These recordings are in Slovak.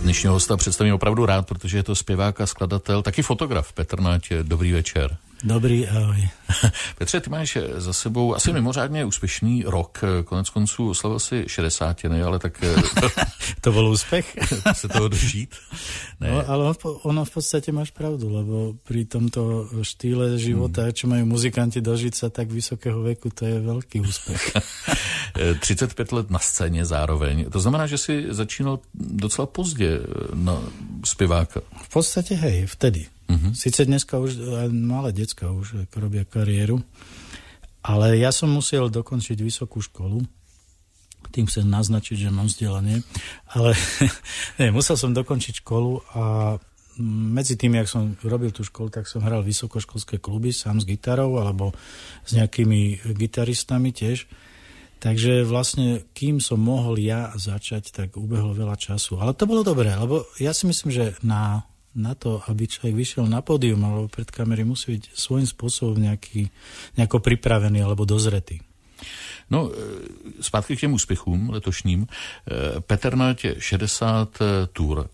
Dnešního hosta představím opravdu rád, protože je to zpěvák a skladatel, taky fotograf Petr Nať. Dobrý večer. Dobrý, ahoj. Petře, ty máš za sebou asi mimořádně úspěšný rok. Konec konců slavil si 60, ale tak... To bol úspech? Se toho dožít? Ne. No, ale ono v podstate máš pravdu, lebo pri tomto štýle života, čo majú muzikanti dožiť sa tak vysokého veku, to je veľký úspech. 35 let na scéně zároveň. To znamená, že si začínal docela pozdě na zpěváka. V podstate hej, vtedy. Sice dneska už malé decka už robia kariéru, ale ja som musel dokončiť vysokú školu. Tým chcem naznačiť, že mám vzdelanie, ale musel som dokončiť školu a medzi tým, jak som robil tú školu, tak som hral vysokoškolské kluby sám s gitarou alebo s nejakými gitaristami tiež. Takže vlastne, kým som mohol ja začať, tak ubehlo veľa času. Ale to bolo dobré, lebo ja si myslím, že na to, aby človek vyšiel na pódium alebo pred kamery, musí byť svojím spôsobom nejako pripravený alebo dozretý. No, zpátky k těm úspěchům letošním. Petr Nať 60 tur.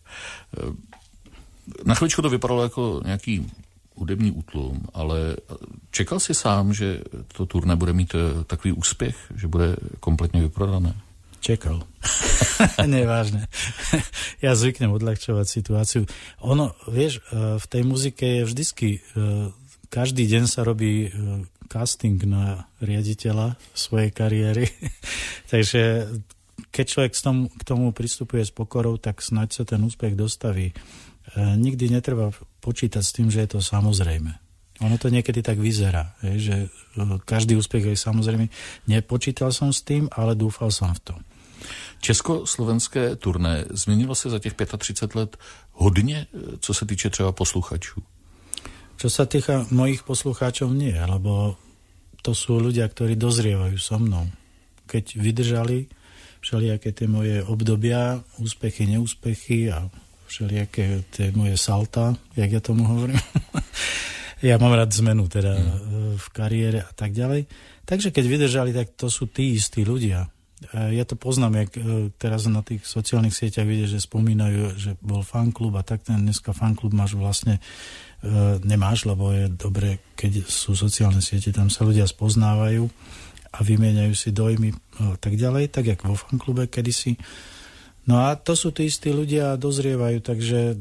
Na chvíličku to vypadalo jako nějaký hudební útlum, ale čekal jsi sám, že to turné bude mít takový úspěch, že bude kompletně vyprodané? Čekal. Nevážne. Ja zvyknem odľahčovať situáciu. Ono, vieš, v tej muzike je vždycky, každý deň sa robí casting na riaditeľa svojej kariéry. Takže keď človek k tomu pristupuje s pokorou, tak snáď sa ten úspech dostaví. Nikdy netreba počítať s tým, že je to samozrejme. Ono to niekedy tak vyzerá, že každý úspech je samozrejme. Nepočítal som s tým, ale dúfal som v to. Československé turné změnilo se za těch 35 let hodně, co se týče třeba posluchačů? Čo sa týka mojich poslucháčov, nie, lebo to sú ľudia, ktorí dozrievajú so mnou. Keď vydržali všelijaké tie moje obdobia, úspechy, neúspechy a všelijaké tie moje salta, jak ja tomu hovorím. Ja mám rád zmenu teda v kariére a tak ďalej. Takže keď vydržali, tak to sú tí istí ľudia. Ja to poznám, jak teraz na tých sociálnych sieťach vidíš, že spomínajú, že bol fanklub a tak ten dneska fanklub máš vlastne nemáš, lebo je dobre, keď sú sociálne siete, tam sa ľudia spoznávajú a vymieňajú si dojmy a tak ďalej, tak jak vo fanklube kedysi. No a to sú tí istí ľudia a dozrievajú, takže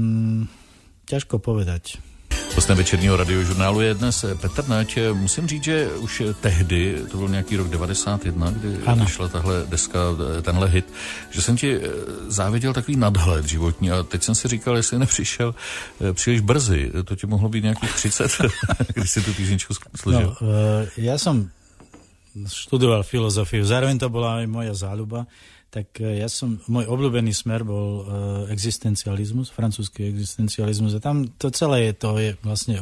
ťažko povedať. Hostem večerního radiožurnálu je dnes Petr Nať. Musím říct, že už tehdy, to byl nějaký rok 91, kdy vyšla tahle deska, tenhle hit, že jsem ti záviděl takový nadhled životní a teď jsem si říkal, jestli nepřišel příliš brzy. To ti mohlo být nějakých 30, když si tu písničku složil. No, ja som študoval filozofiu, zároveň to bola aj moja záľuba. Tak môj obľúbený smer bol existencializmus, francúzsky existencializmus a tam to celé je vlastne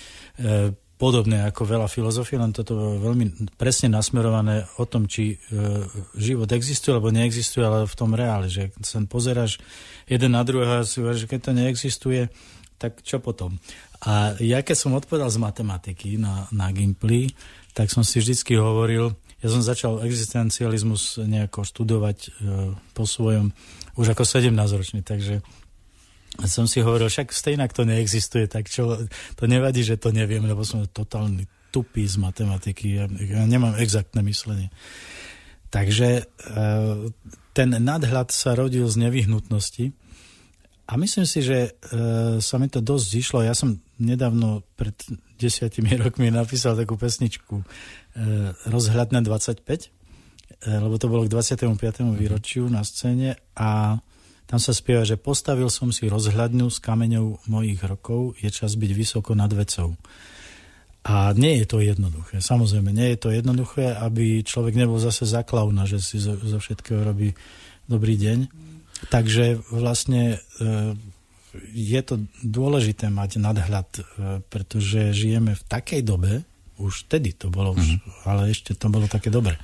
podobné ako veľa filozofie, len toto veľmi presne nasmerované o tom, či život existuje alebo neexistuje, ale v tom reáli, že sa pozeráš jeden na druhého a si hovoríš, že keď to neexistuje, tak čo potom? A ja keď som odpovedal z matematiky na Gimply, tak som si vždycky hovoril, ja som začal existencializmus nejako študovať po svojom, už ako 17-ročný, takže som si hovoril, však stejnak to neexistuje, tak čo, to nevadí, že to neviem, lebo som totálny tupý z matematiky, ja nemám exaktné myslenie. Takže ten nadhľad sa rodil z nevyhnutnosti a myslím si, že sa mi to dosť zišlo. Ja som nedávno pred 10 rokmi napísal takú pesničku Rozhľad na 25, lebo to bolo k 25. výročiu na scéne a tam sa spieva, že postavil som si rozhľadňu s kameňou mojich rokov, je čas byť vysoko nad vecou. A nie je to jednoduché. Samozrejme, nie je to jednoduché, aby človek nebol zase za klauna, že si zo všetkého robí dobrý deň. Takže vlastne je to dôležité mať nadhľad, pretože žijeme v takej dobe, už vtedy to bolo, ale ešte to bolo také dobre.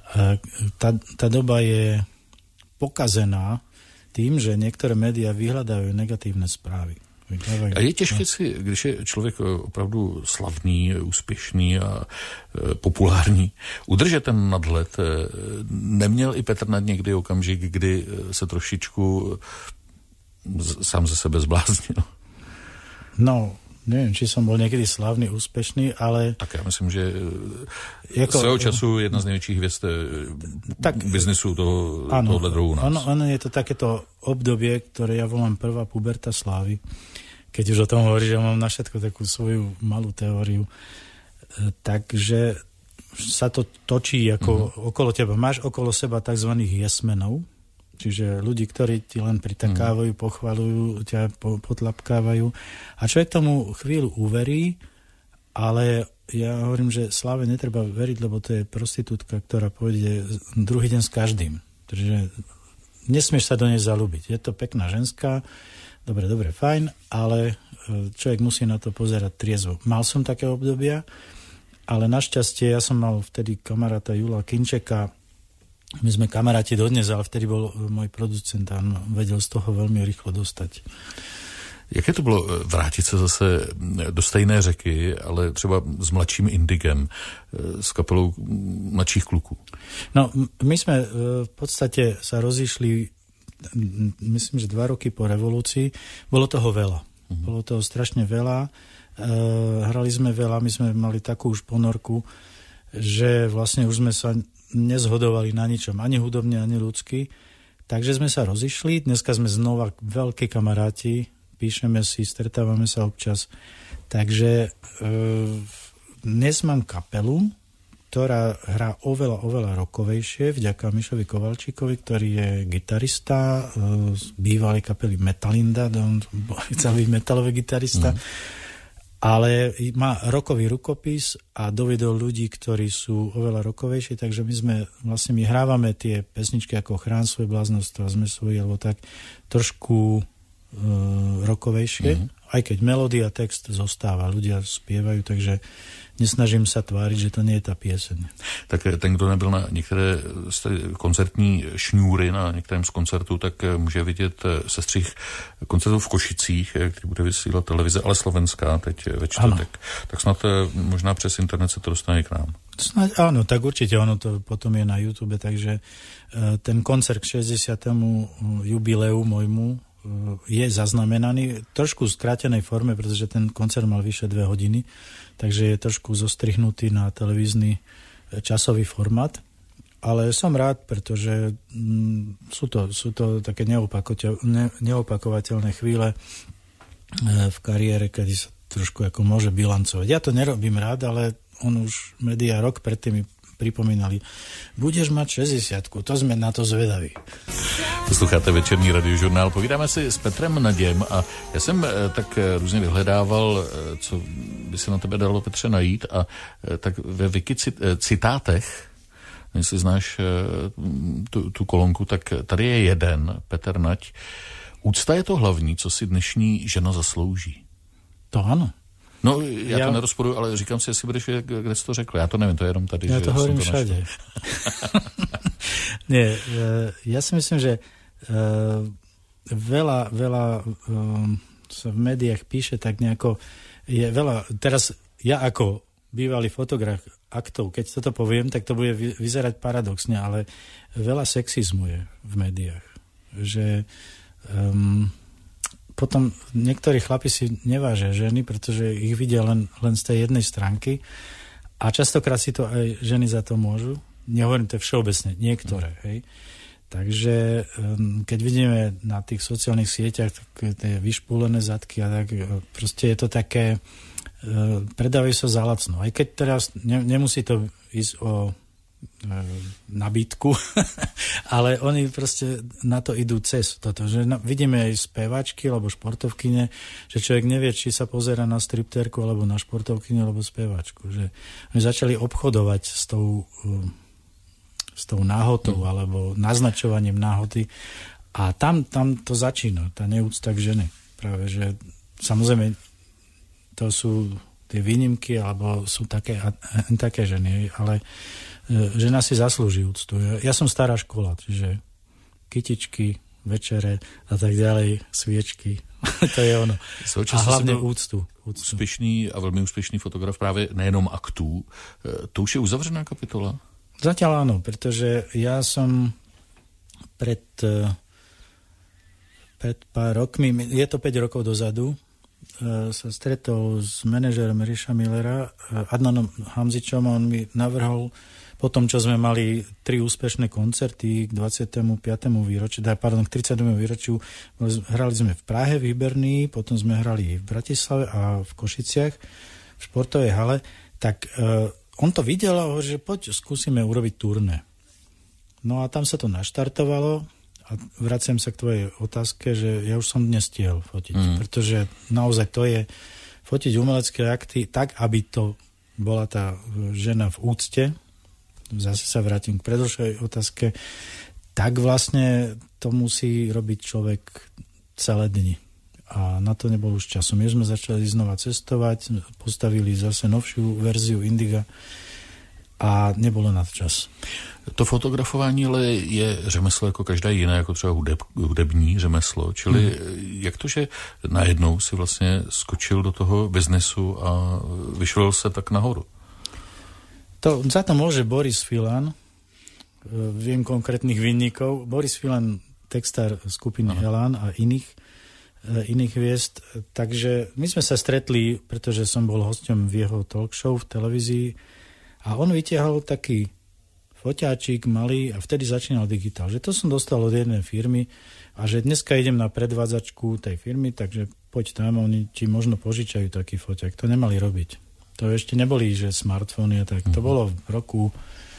Tá doba je pokazená tým, že niektoré médiá vyhľadajú negatívne správy. A je těžké si, když je člověk opravdu slavný, úspěšný a populární, udržet ten nadhled. Neměl i Petr Nať někdy okamžik, kdy se trošičku sám ze sebe zbláznil? No, neviem, či som bol niekedy slavný, úspešný, ale... Tak já myslím, že svého času jedna z největších hvězd biznesu tohohle druhu u nás. Ono je to takéto obdobie, ktoré ja volám prvá puberta slávy. Keď už o tom hovorí, že mám na všetko takú svoju malú teóriu. Takže sa to točí ako okolo teba. Máš okolo seba tzv. Jesmenov, čiže ľudí, ktorí ti len pritakávajú, pochvaľujú, ťa potlapkávajú. A človek tomu chvíľu uverí, ale ja hovorím, že sláve netreba veriť, lebo to je prostitútka, ktorá pôjde druhý deň s každým. Takže nesmieš sa do nej zalúbiť. Je to pekná ženská, dobre, fajn, ale človek musí na to pozerať triezvo. Mal som také obdobia, ale našťastie ja som mal vtedy kamaráta Jula Kinčeka. My sme kamaráti dodnes, ale vtedy bol môj producent a on vedel z toho veľmi rýchlo dostať. Jaké to bylo vrátit se zase do stejné řeky, ale třeba s mladším Indigem, s kapelou mladších kluků? No, my sme v podstate sa rozišli, myslím, že 2 roky po revolúcii. Bolo toho veľa. Bolo toho strašne veľa. Hrali sme veľa, my sme mali takú už ponorku, že vlastne už sme sa nezhodovali na ničom, ani hudobne, ani ľudsky. Takže sme sa rozišli, dneska sme znova veľkí kamaráti, píšeme si, stretávame sa občas. Takže dnes mám kapelu, ktorá hrá oveľa rockovejšie, vďaka Mišovi Kovalčíkovi, ktorý je gitarista z bývalej kapely Metalinda, on chcel byť metalový gitarista. Ale má rockový rukopis a dovedol ľudí, ktorí sú oveľa rockovejší, takže my hrávame tie pesničky ako Chrán svoje bláznostvo a Sme svoji, alebo tak trošku rockovejšie, aj keď melódia a text zostáva, ľudia spievajú, takže nesnažím sa tváriť, že to nie je tá pieseň. Tak ten, kdo nebyl na některé koncertní šňůry na některém z koncertů, tak může vidět sestřih koncertů v Košicích, který bude vysílat televize, ale slovenská teď ve čtvrtek. Tak snad možná přes internet se to dostane k nám. Snáď áno, tak určite ono to potom je na YouTube, takže ten koncert k 60. jubileu môjmu je zaznamenaný trošku v skrátenej forme, pretože ten koncert mal vyše 2 hodiny, takže je trošku zostrihnutý na televízny časový formát. Ale som rád, pretože sú to také neopakovateľné chvíle v kariére, kedy sa trošku ako môže bilancovať. Ja to nerobím rád, ale on už médiá rok predtým mi pripomínali, budeš mať 60, to sme na to zvedaví. Posloucháte večerní radiožurnál. Povídáme si s Petrem Naděm a já jsem tak různě vyhledával, co by se na tebe dalo, Petře, najít, a tak ve Wiki citátech, jestli znáš tu kolonku, tak tady je jeden, Petr Nať. Úcta je to hlavní, co si dnešní žena zaslouží. To ano. No, já to nerozporuji, ale říkám si, jestli budeš vědět, kde jsi to řekl. Já to nevím, to je jenom tady. Já že to hovorím všade. Nie, ja si myslím, že veľa sa v médiách píše tak nejako, je veľa, teraz ja ako bývalý fotograf aktov, keď toto poviem, tak to bude vyzerať paradoxne, ale veľa sexizmu je v médiách. Že potom niektorí chlapi si nevážia ženy, pretože ich vidia len z tej jednej stránky a častokrát si to aj ženy za to môžu. Nehovorím to všeobecne, niektoré. Hej. Takže keď vidíme na tých sociálnych sieťach tie vyšpúlené zadky a tak, proste je to také, predávajú sa za lacno. Aj keď teraz nemusí to ísť o nabídku, ale oni proste na to idú cez toto, že vidíme aj speváčky alebo športovkyne, že človek nevie, či sa pozerá na striptérku alebo na športovkyne alebo speváčku, že oni začali obchodovať s tou náhotou alebo naznačovaním náhoty a tam to začína, tá neúcta k žene. Práve, že samozrejme to sú tie výnimky alebo sú také ženy, ale žena si zaslúži úctu. Ja som stará škola, čiže kytičky, večere a tak ďalej, sviečky. To je ono. A hlavne úctu. Úspěšný a velmi úspěšný fotograf právě nejenom aktů. To už je uzavřená kapitola? Zatiaľ áno, pretože ja som pred pred pár rokmi, je to 5 rokov dozadu, sa stretol s manažérom Ríša Millera, Adnanom Hamzičom, a on mi navrhol, po tom, čo sme mali 3 úspešné koncerty k 25. výročiu, k 30. výročiu, hrali sme v Prahe, v Hybernii, potom sme hrali v Bratislave a v Košiciach, v športovej hale, tak on to videl a hovorí, že poď, skúsime urobiť turné. No a tam sa to naštartovalo a vraciam sa k tvojej otázke, že ja už som dnes stihol fotiť, pretože naozaj to je fotiť umelecké akty tak, aby to bola tá žena v úcte. Zase sa vrátim k predošlej otázke. Tak vlastne to musí robiť človek celé dni. A na to nebol už času. My sme začali znova cestovať, postavili zase novšiu verziu Indiga a nebolo na to čas. To fotografování ale je řemeslo jako každé jiné, jako třeba hudební řemeslo. Čili jak to, že najednou si vlastně skočil do toho biznesu a vyšel se tak nahoru? Za to môže Boris Filan, viem konkrétnych vinníkov. Boris Filan, textár skupiny Elan a iných hviezd. Takže my sme sa stretli, pretože som bol hosťom v jeho talk show v televízii a on vytiahol taký foťáčik malý a vtedy začínal digitál. Že to som dostal od jednej firmy a že dneska idem na predvádzačku tej firmy, takže poď tam, oni ti možno požičajú taký foťák. To nemali robiť. To ešte neboli, že smartfóny a tak. To bolo v roku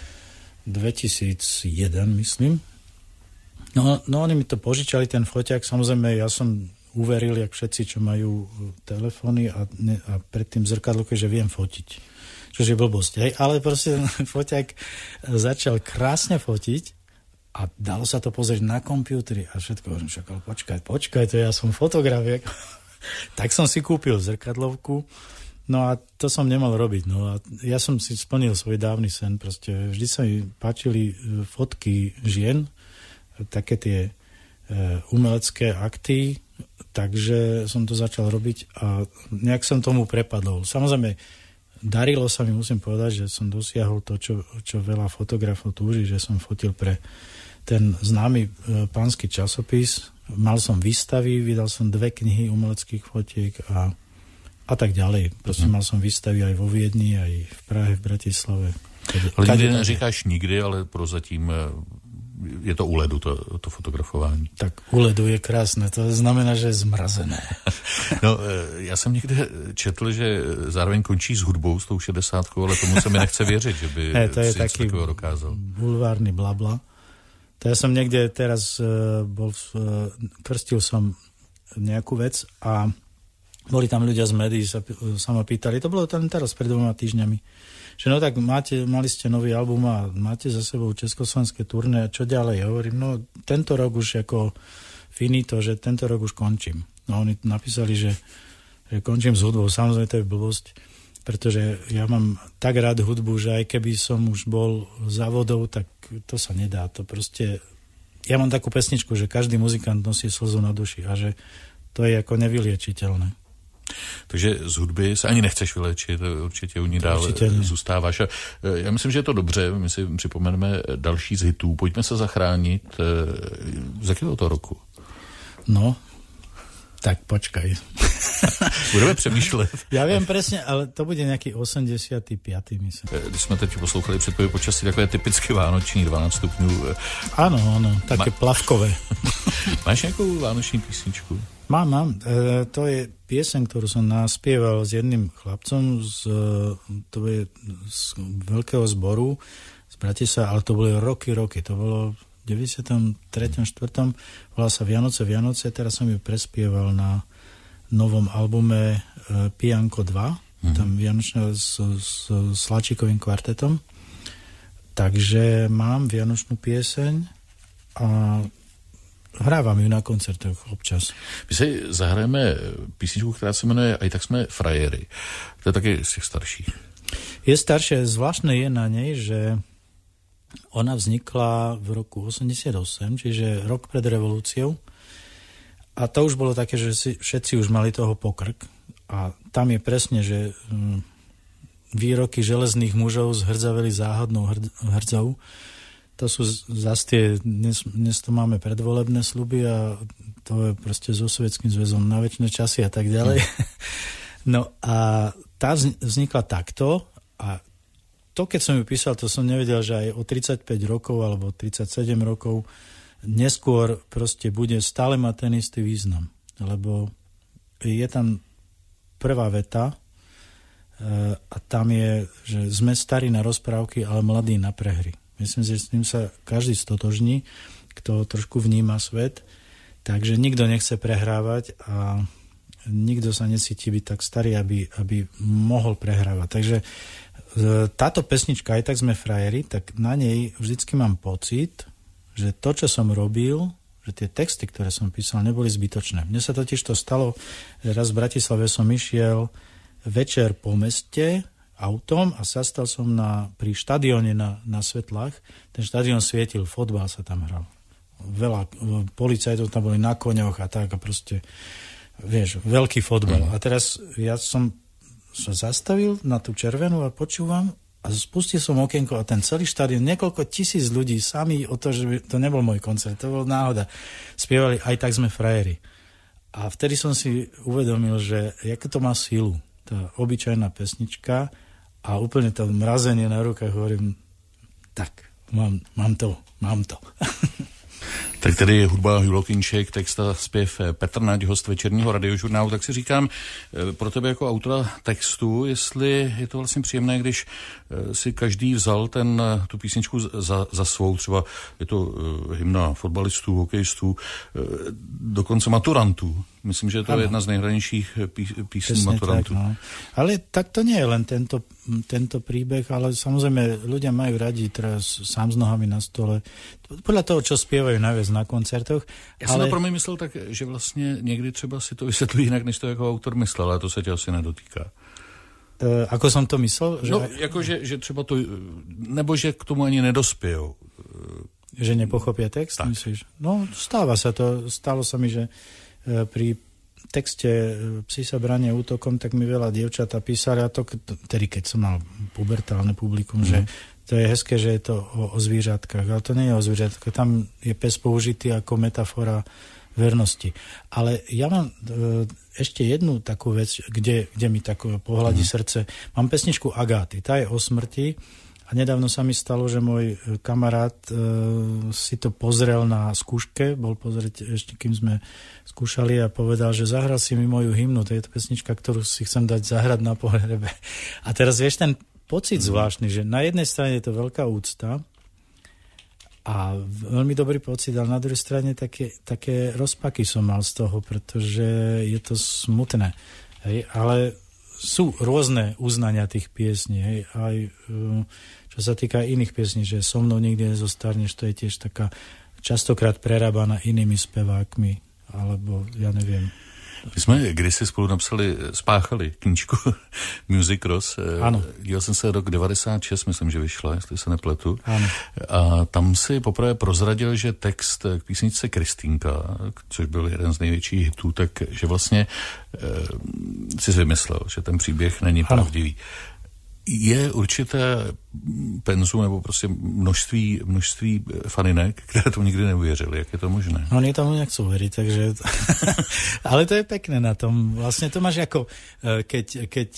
2001, myslím. No oni mi to požičali, ten foťák. Samozrejme, ja som uveril, jak všetci, čo majú telefóny a predtým zrkadloko, že viem fotiť. Čože je blbosť. Hej? Ale proste foťák začal krásne fotiť a dalo sa to pozrieť na kompúteri a všetko. Ale počkaj, to ja som fotograf. Tak som si kúpil zrkadlovku. No a to som nemal robiť. No a ja som si splnil svoj dávny sen. Proste vždy sa mi páčili fotky žien, také tie umelecké akty, takže som to začal robiť a nejak som tomu prepadol. Samozrejme, darilo sa mi, musím povedať, že som dosiahol to, čo veľa fotografov túži, že som fotil pre ten známy pánsky časopis. Mal som výstavy, vydal som 2 knihy umeleckých fotiek a tak ďalej. Proste mal som výstavy aj vo Viedni, aj v Prahe, v Bratislave. Ale nikdy neříkáš nikdy, ale prozatím je to u ledu, to fotografování. Tak u ledu je krásné, to znamená, že je zmrazené. No, já jsem někde četl, že zároveň končí s hudbou, s tou 60, ale tomu se mi nechce věřit, že by to je si něco takového dokázal. Bulvárny blabla. To ja som niekde teraz krstil som nejakú vec a boli tam ľudia z médií, sa ma pýtali, to bolo tam teraz pred 2 týždňami, že no tak mali ste nový album a máte za sebou československé turné a čo ďalej? Ja hovorím, no tento rok už ako finito, že tento rok už končím. No oni napísali, že končím s hudbou, samozrejme to je blbosť, pretože ja mám tak rád hudbu, že aj keby som už bol závodov, tak to sa nedá. To proste, ja mám takú pesničku, že každý muzikant nosí slzu na duši a že to je ako nevyliečiteľné. Takže z hudby se ani nechceš vylečit, určitě u ní dál zůstáváš. A já myslím, že je to dobře, my si připomeneme další z hitů. Pojďme se zachránit. Z jakého to roku? No, tak počkaj. Budeme přemýšlet. Já vím přesně, ale to bude nějaký 85. myslím. Když jsme teď poslouchali předpověď počasí, takové typicky vánoční 12 stupňů. Ano, také plavkové. Máš nějakou vánoční písničku? Mám. To je pieseň, ktorú som naspieval s jedným chlapcom z veľkého zboru z Bratislava, ale to boli roky. To bolo v 93. 4. Volá sa Vianoce. Teraz som ju prespieval na novom albume Pijanko 2, tam Vianočné s Sláčikovým kvartetom. Takže mám vianočnú pieseň a hrávam ju na koncertoch občas. My si zahrajeme písničku, která se jmenuje Aj tak jsme frajery. To je taky z těch starších. Je staršie. Zvláštne je na nej, že ona vznikla v roku 88, čiže rok pred revolúciou. A to už bolo také, že všetci už mali toho pokrk. A tam je presne, že výroky železných mužov zhrdzaveli záhadnou hrdzou. To sú zase tie, dnes to máme predvolebné sľuby a to je proste so Sovietským zväzom na večné časy a tak ďalej. No a tá vznikla takto a to, keď som ju písal, to som nevedel, že aj o 35 rokov alebo 37 rokov neskôr proste bude stále mať ten istý význam. Lebo je tam prvá veta a tam je, že sme starí na rozprávky, ale mladí na prehry. Myslím si, že s tým sa každý stotožní, kto trošku vníma svet. Takže nikto nechce prehrávať a nikto sa necíti byť tak starý, aby mohol prehrávať. Takže táto pesnička, aj tak sme frajeri, tak na nej vždycky mám pocit, že to, čo som robil, že tie texty, ktoré som písal, neboli zbytočné. Mne sa totiž to stalo, že raz v Bratislave som išiel večer po meste autom a zastal som pri štadióne na svetlách. Ten štadión svietil, fotbal sa tam hral. Veľa policajtov tam boli na koňoch a tak a proste, vieš, veľký fotbal. A teraz ja som sa zastavil na tú červenú a počúvam a spustil som okienko a ten celý štadión, niekoľko tisíc ľudí sami o to, že to nebol môj koncert, to bol náhoda. Spievali Aj tak sme frajeri. A vtedy som si uvedomil, že aké to má silu, tá obyčajná pesnička a úplne to mrazenie na rukách, hovorím, tak, mám to. Tak tady je hudba Julo Kinček, text a zpěv Petr Nať, host večerního radiožurnálu, tak si říkám pro tebe jako autora textu, jestli je to vlastně příjemné, když si každý vzal tu písničku za svou, třeba je to hymna fotbalistů, hokejistů, dokonce maturantů. Myslím, že to je jedna z nejhranějších písní maturantů. Tak, no. Ale tak to nie je len tento príbeh, ale samozrejme ľudia majú radi teraz sám s nohami na stole. Podľa toho, čo spievajú najviac na koncertoch. Já jsem to pro mě myslel tak, že vlastně někdy třeba si to vysvětlí jinak, než to jako autor myslel, ale to se tě asi nedotýká. Ako som to myslel? Že... No, jako, že třeba to, nebo že k tomu ani nedospějou. Že nepochopia text, tak. Myslíš? No, stáva sa to. Stalo sa mi, že pri texte Psi sa bránia útokom, tak mi veľa dievčatá písali, a to tedy keď som mal pubertálne publikum, že to je hezké, že je to o zvieřatkách, ale to nie je o zvieřatkách, tam je pes použitý ako metafora vernosti. Ale ja mám ešte jednu takú vec, kde mi tak pohľadí srdce. Mám pesničku Agáty, tá je o smrti. A nedávno sa mi stalo, že môj kamarát si to pozrel na skúške, bol pozrieť ešte, kým sme skúšali a povedal, že zahral si mi moju hymnu, to je to pesnička, ktorú si chcem dať zahrať na pohrebe. A teraz vieš ten pocit zvláštny, že na jednej strane je to veľká úcta a veľmi dobrý pocit, ale na druhej strane také rozpaky som mal z toho, pretože je to smutné. Hej? Ale sú rôzne uznania tých piesní, hej? Aj čo sa týka iných piesní, že So mnou nikdy nezostarneš, to je tiež taká častokrát prerábaná inými spevákmi, alebo ja neviem. My jsme kdysi spolu spáchali knížku Music Ross. Ano. Díval jsem se rok 96, myslím, že vyšla, jestli se nepletu. Ano. A tam si poprvé prozradil, že text k písničce Kristýnka, což byl jeden z největších hitů, tak že vlastně si vymyslel, že ten příběh není pravdivý. Je určité penzum nebo prostě množství faninek, které tomu nikdy neuvěřili. Jak je to možné? Oni tomu nechcú veriť, takže... Ale to je pekné na tom. Vlastne to máš ako, keď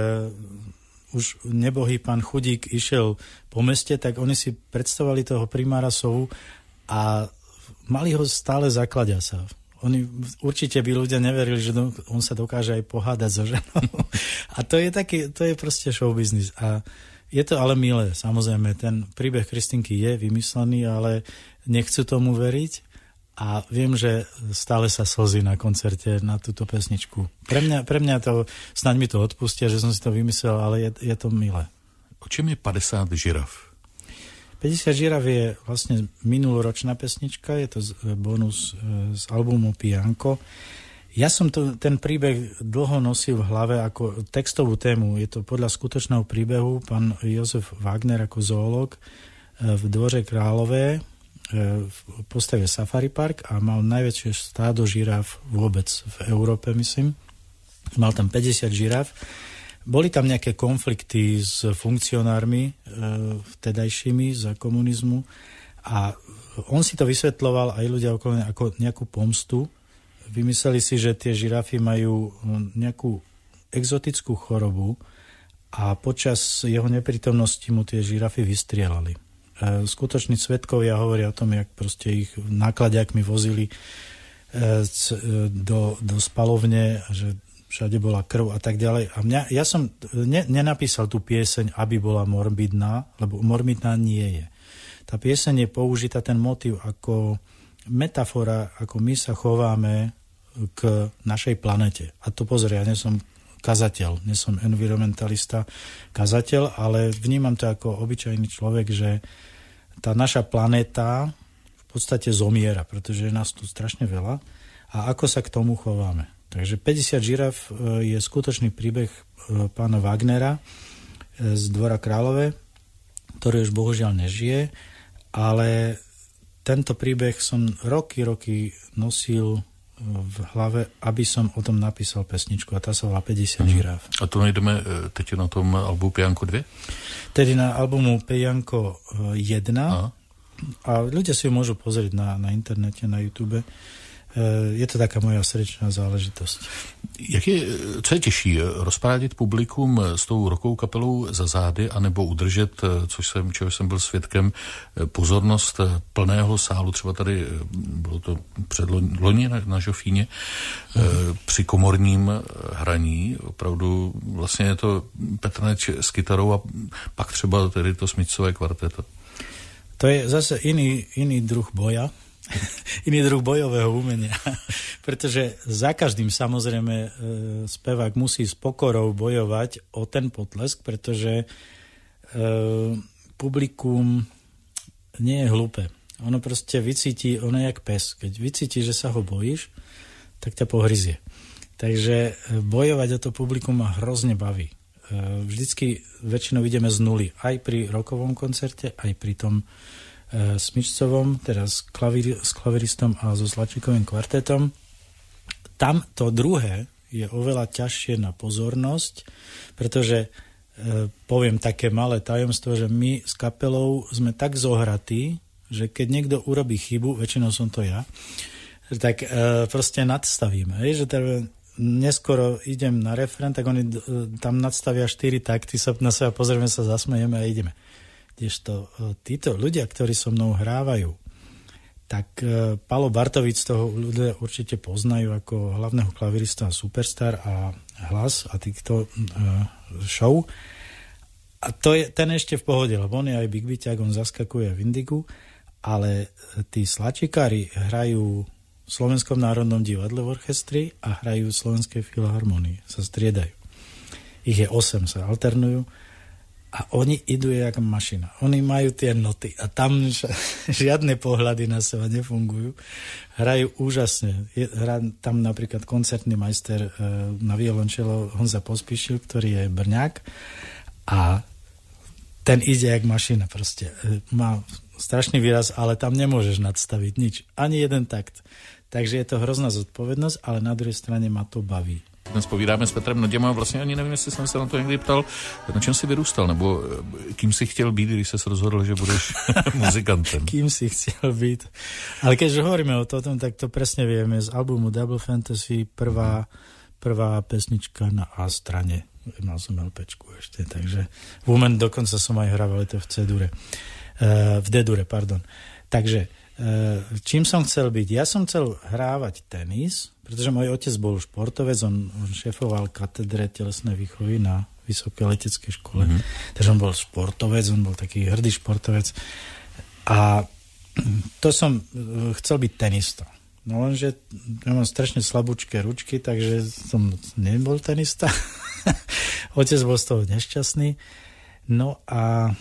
už nebohý pán Chudík išiel po meste, tak oni si predstavovali toho primára Sovu a mali ho stále zakladia sa. Oni určite by ľudia neverili, že on sa dokáže aj pohádať so ženou. A to je proste showbiznis. A je to ale milé, samozrejme. Ten príbeh Kristýnky je vymyslený, ale nechcú tomu veriť. A viem, že stále sa slzí na koncerte na túto pesničku. Pre mňa to, snáď mi to odpustia, že som si to vymyslel, ale je to milé. O čem je 50 žiraf? 50 žirav je vlastne minuloročná pesnička, je to bonus z albumu Pianko. Ja som ten príbeh dlho nosil v hlave ako textovú tému. Je to podľa skutočného príbehu. Pán Jozef Wagner ako zoológ v Dvore Králové postavil Safari Park a mal najväčšie stádo žirav vôbec v Európe, myslím. Mal tam 50 žirav. Boli tam nejaké konflikty s funkcionármi vtedajšími za komunizmu a on si to vysvetľoval aj ľudia okolo ako nejakú pomstu, vymysleli si, že tie žirafy majú nejakú exotickú chorobu a počas jeho neprítomnosti mu tie žirafy vystrielali. Skutoční svedkovia hovoria o tom, jak proste ich nákladiakmi vozili do spalovne, že všade bola krv a tak ďalej. A ja som nenapísal tú pieseň, aby bola morbidná, lebo morbidná nie je. Tá pieseň je použitá, ten motív, ako metafora, ako my sa chováme k našej planete. A to pozor, ja nie som kazateľ, nie som environmentalista, kazateľ, ale vnímam to ako obyčajný človek, že tá naša planéta v podstate zomiera, pretože je nás tu strašne veľa. A ako sa k tomu chováme? Takže 50 žiraf je skutočný príbeh pána Wagnera z Dvora Králové, ktorý už bohužiaľ nežije, ale tento príbeh som roky nosil v hlave, aby som o tom napísal pesničku a tá sa volá 50 žiraf. A to najdeme teď na tom albu Pejanko 2? Tedy na albumu Pejanko 1. Aha. A ľudia si ju môžu pozrieť na internete, na YouTube. Je to taká moja srdečná záležitosť. Co je těžší, rozprádět publikum s tou rockovou kapelou za zády, anebo udržet, čeho jsem byl svědkem, pozornost plného sálu, třeba tady, bylo to předloni na Žofíně, při komorním hraní, opravdu vlastně je to Petr Neč s kytarou a pak třeba tedy to Smyčcové kvarteto. To je zase iný druh boja, iný druh bojového umenia, pretože za každým samozrejme spevák musí s pokorou bojovať o ten potlesk, pretože publikum nie je hlúpe. Ono proste vycíti, ono je jak pes. Keď vycíti, že sa ho bojíš, tak ťa pohryzie. Takže bojovať o to publikum ma hrozne baví. Vždycky väčšinou ideme z nuly. Aj pri rockovom koncerte, aj pri tom Smyčcovom, teda s klaviristom a so Slačíkovým kvartetom. Tam to druhé je oveľa ťažšie na pozornosť, pretože poviem také malé tajomstvo, že my s kapelou sme tak zohratí, že keď niekto urobí chybu, väčšinou som to ja, tak proste nadstavíme. Že teda neskoro idem na refrén, tak oni tam nadstavia 4 takty, sa na seba pozrieme, sa zasmejeme a ideme. Kdežto títo ľudia, ktorí so mnou hrávajú, tak Palo Bartovic, toho ľudia určite poznajú ako hlavného klavirista Superstar a Hlas a týchto show. A ten ešte v pohode, lebo on je aj Big Beaťák, on zaskakuje v Indigu, ale tí slačikári hrajú v Slovenskom národnom divadle v orchestri a hrajú v Slovenskej filharmonii. Sa striedajú. Ich je 8, sa alternujú. A oni idú jak mašina. Oni majú tie noty a tam žiadne pohľady na seba nefungujú. Hrajú úžasne. Hrá tam napríklad koncertný majster na violončelo Honza Pospíšil, ktorý je Brňák a ten ide jak mašina proste. Má strašný výraz, ale tam nemôžeš nadstaviť nič. Ani jeden takt. Takže je to hrozná zodpovednosť, ale na druhej strane ma to baví. Dnes povídáme s Petrem Naděma, vlastně ani nevím, jestli jsem se na to někdy ptal, na čem jsi vyrůstal, nebo kým jsi chtěl být, když ses rozhodl, že budeš muzikantem. Kým si chcel byť. Ale keď hovoríme o tom, tak to presne vieme. Z albumu Double Fantasy prvá pesnička na A strane. Mal som LPčku ešte, takže Woman dokonca som aj hral, ale to v C-dure. V D-dure, pardon. Takže čím som chcel byť? Ja som chcel hrávať tenis, pretože môj otec bol športovec, on šéfoval katedre telesnej výchovy na Vysokej leteckej škole. Takže on bol športovec, on bol taký hrdý športovec. A to som chcel byť tenista. No lenže ja mám strašne slabúčké ručky, takže som nebol tenista. Otec bol z toho nešťastný. No a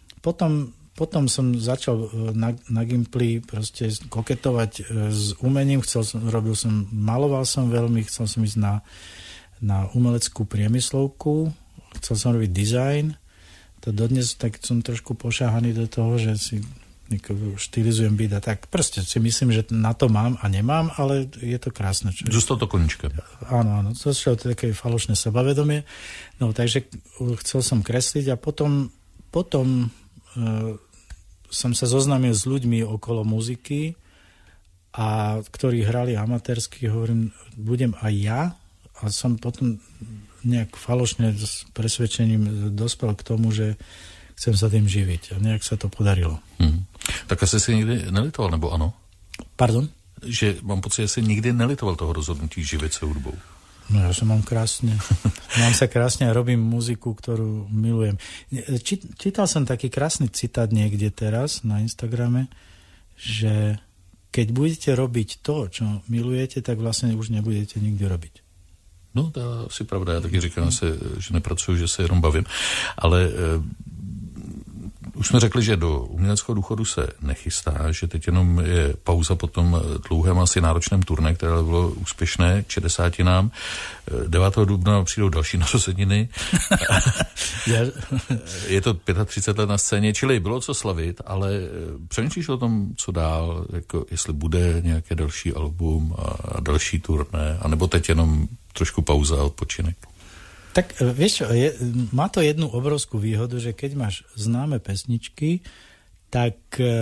potom som začal na Gimply proste koketovať s umením, maloval som veľmi, chcel som ísť na umeleckú priemyslovku, chcel som robiť design. To dodnes tak som trošku pošáhaný do toho, že si štilizujem byt a tak. Proste si myslím, že na to mám a nemám, ale je to krásne. Zostal to konička. Áno, to je také falošné sebavedomie. No, takže chcel som kresliť a potom som sa zoznámil s ľuďmi okolo muziky a ktorí hrali amatérsky, hovorím, budem aj ja, a som potom nejak falošne s presvedčením dospel k tomu, že chcem sa tým živiť. A nejak sa to podarilo. Tak asi si nikdy nelitoval, nebo ano? Pardon? Že mám pocit, že si nikdy nelitoval toho rozhodnutí živit se hudbou. No ja sa mám krásne. Mám sa krásne a robím muziku, ktorú milujem. Čítal som taký krásny citát niekde teraz na Instagrame, že keď budete robiť to, čo milujete, tak vlastne už nebudete nikdy robiť. No, to je asi pravda. Já taky říkám, že nepracuju, že se jenom bavím. Ale už jsme řekli, že do uměleckého důchodu se nechystá, že teď jenom je pauza po tom dlouhém asi náročném turné, které bylo úspěšné k 60. 9. dubna přijdou další narozeniny. Je to 35 let na scéně, čili bylo co slavit, ale přemýšlíš o tom, co dál, jako jestli bude nějaké další album a další turné, anebo teď jenom trošku pauza a odpočinek? Tak vieš čo, má to jednu obrovskú výhodu, že keď máš známe pesničky, tak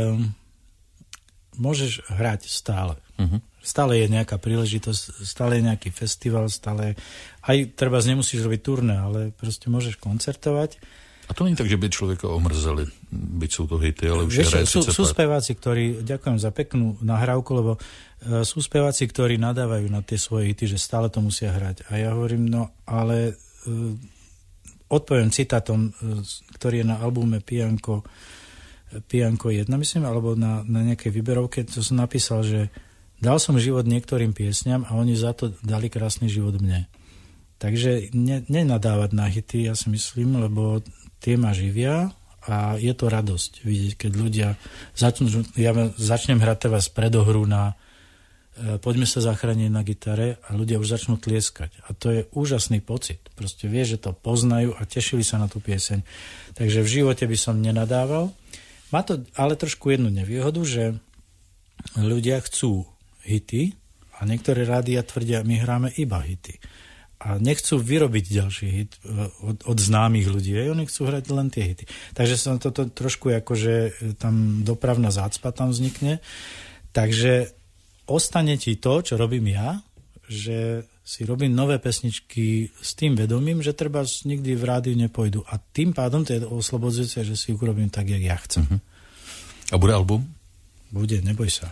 môžeš hrať stále. Stále je nejaká príležitosť, stále je nejaký festival, stále aj treba nemusíš robiť turné, ale proste môžeš koncertovať. A to není tak, že by človeka omrzeli, byť sú to hity, ale už je sú speváci, ktorí, ďakujem za peknú nahrávku, lebo sú speváci, ktorí nadávajú na tie svoje hity, že stále to musia hrať. A ja hovorím, no ale odpoviem citátom, ktorý je na albume Pijanko 1, myslím, alebo na nejakej výberovke, to som napísal, že dal som život niektorým piesňam a oni za to dali krásny život mne. Takže nenadávať na hity, ja si myslím, lebo tie ma živia a je to radosť vidieť, keď ľudia začnem hrať teraz predohru na Poďme sa zachrániť na gitare a ľudia už začnú tlieskať. A to je úžasný pocit. Proste vie, že to poznajú a tešili sa na tú pieseň. Takže v živote by som nenadával. Má to ale trošku jednu nevýhodu, že ľudia chcú hity a niektoré rádia tvrdia, my hráme iba hity. A nechcú vyrobiť ďalší hit od známych ľudí. Oni chcú hrať len tie hity. Takže sa toto trošku akože tam dopravná zácpa tam vznikne. Takže ostane ti to, čo robím ja, že si robím nové pesničky s tým vedomím, že treba nikdy v rádiu nepôjdu. A tým pádom to je oslobodzujúce, že si ich urobím tak, jak ja chcem. A bude album? Bude, neboj sa.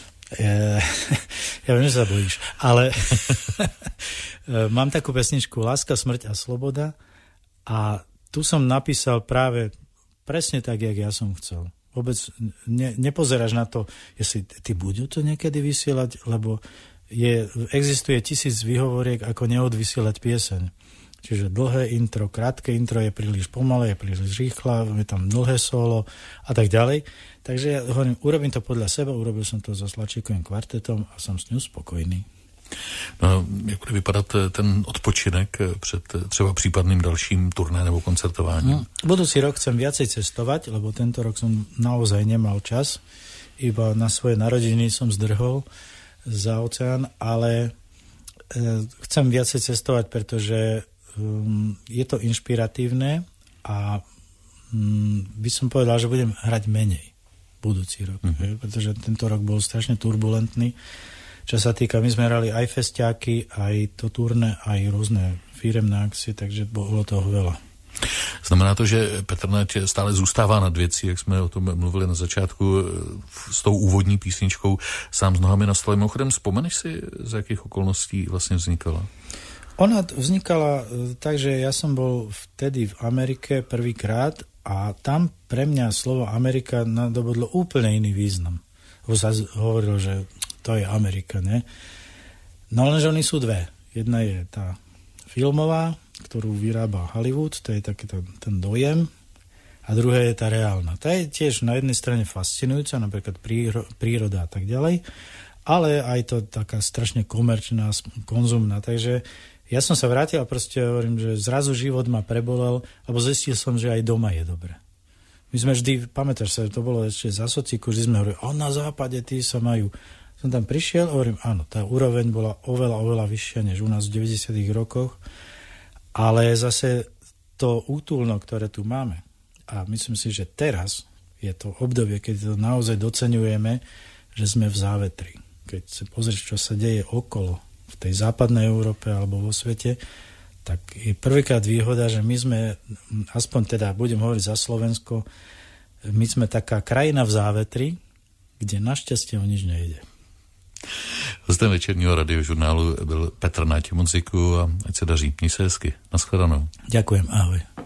Ja viem, že sa bojíš. Ale mám takú pesničku Láska, smrť a sloboda a tu som napísal práve presne tak, jak ja som chcel. Vôbec nepozeráš na to, jestli ty budú to niekedy vysielať, lebo existuje 1000 výhovoriek, ako neodvysielať pieseň. Čiže dlhé intro, krátke intro je príliš pomalé, je príliš rýchla, je tam dlhé solo a tak ďalej. Takže ja hovorím, urobím to podľa seba, urobil som to so Slačíkovým kvartetom a som s ňou spokojný. No, jak bude vypadat ten odpočinek před třeba případným dalším turné nebo koncertováním? Budúci rok chcem viacej cestovať, lebo tento rok som naozaj nemal čas. Iba na svoje narodeniny som zdrhol za oceán, ale chcem viacej cestovať, pretože je to inšpiratívne a by som povedal, že budem hrať menej budúci rok, pretože tento rok bol strašne turbulentný. Čo sa týka, my sme hrali aj festiáky, aj to turné, aj rôzne firemné akcie, takže bolo toho veľa. Znamená to, že Petr Nať stále zůstává nad věcí, jak jsme o tom mluvili na začátku s tou úvodní písničkou Sám s nohami na stole. Mimochodem, vzpomeneš si, z jakých okolností vlastně vznikala? Ona vznikala tak, že ja som bol vtedy v Amerike prvýkrát a tam pre mňa slovo Amerika nadobudlo úplne iný význam. Hovoril, že to je Amerika, ne? No lenže oni sú dve. Jedna je tá filmová, ktorú vyrába Hollywood, to je taký ten dojem, a druhá je tá reálna. Tá je tiež na jednej strane fascinujúca, napríklad príroda a tak ďalej, ale aj to taká strašne komerčná, konzumná, takže ja som sa vrátil a proste hovorím, že zrazu život ma prebolel, lebo zistil som, že aj doma je dobre. My sme vždy, pamätáš sa, to bolo ešte za sociku, že sme hovorili, na západe tí sa majú. Som tam prišiel a hovorím, áno, tá úroveň bola oveľa vyššia, než u nás v 90. rokoch, ale zase to útulno, ktoré tu máme, a myslím si, že teraz je to obdobie, keď to naozaj doceňujeme, že sme v závetri. keď sa pozrieš, čo sa deje okolo v tej západnej Európe alebo vo svete, tak je prvýkrát výhoda, že my sme, aspoň teda budem hovoriť za Slovensko, my sme taká krajina v závetri, kde našťastie o nič nejde. Hostem večerního radiožurnálu byl Petr Nať Munziku a ať se daří. Měj se hezky. Naschledanou. Ďakujem, ahoj.